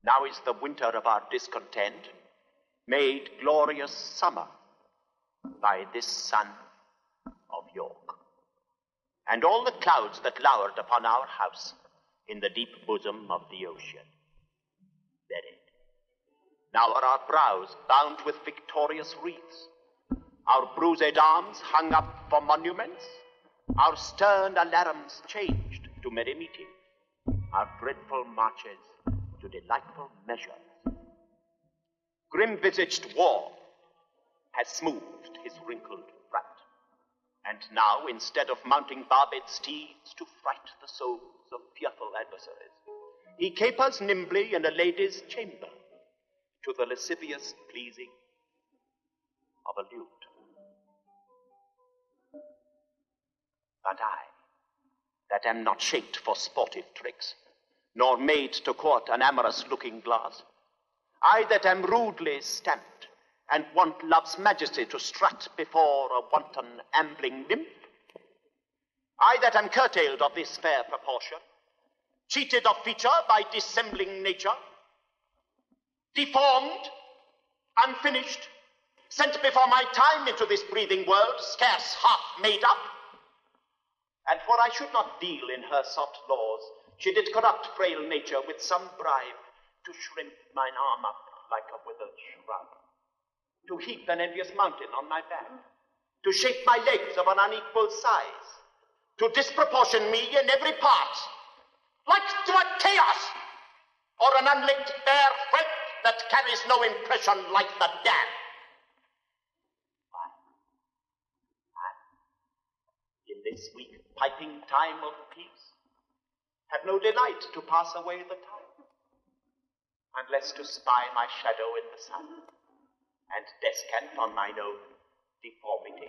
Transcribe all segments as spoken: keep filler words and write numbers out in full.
Now is the winter of our discontent made glorious summer by this sun of York. And all the clouds that lowered upon our house in the deep bosom of the ocean, buried. Now are our brows bound with victorious wreaths, our bruised arms hung up for monuments, our stern alarums changed to merry meetings, our dreadful marches to delightful measures. Grim-visaged war has smoothed his wrinkled front, and now, instead of mounting barbed steeds to fright the souls of fearful adversaries, he capers nimbly in a lady's chamber to the lascivious pleasing of a lute. But I, that am not shaped for sportive tricks, nor made to court an amorous looking glass, I that am rudely stamped, and want love's majesty to strut before a wanton ambling nymph, I that am curtailed of this fair proportion, cheated of feature by dissembling nature, deformed, unfinished, sent before my time into this breathing world, scarce half made up. And for I should not deal in her soft laws, she did corrupt frail nature with some bribe to shrimp mine arm up like a withered shrub, to heap an envious mountain on my back, to shape my legs of an unequal size, to disproportion me in every part, like to a chaos, or an unlicked bare thread that carries no impression like the dam. I, I, in this weak piping time of peace, have no delight to pass away the time, unless to spy my shadow in the sun, and descant on mine own deformity.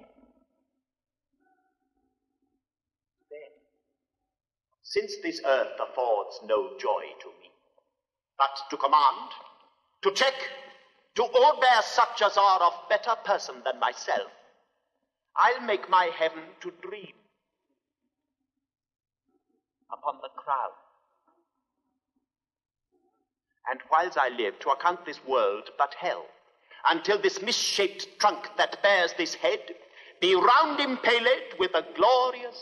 Then, since this earth affords no joy to me, but to command, to check, to o'erbear such as are of better person than myself, I'll make my heaven to dream upon the crown. And whiles I live, to account this world but hell, until this misshaped trunk that bears this head be round impaled with a glorious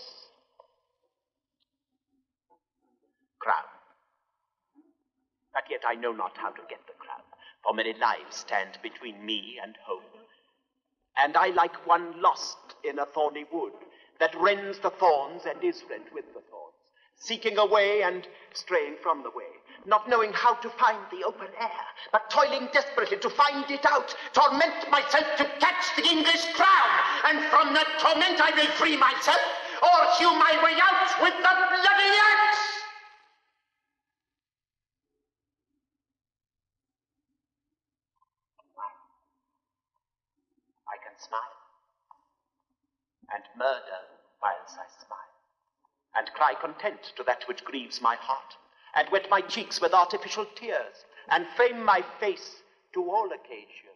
crown. But yet I know not how to get the crown, for many lives stand between me and home, and I like one lost in a thorny wood that rends the thorns and is rent with the thorns, seeking a way and straying from the way, not knowing how to find the open air, but toiling desperately to find it out, torment myself to catch the English crown, and from that torment I will free myself, or hew my way out with the bloody axe. I can smile, and murder whilst I smile, and cry content to that which grieves my heart, and wet my cheeks with artificial tears, and frame my face to all occasions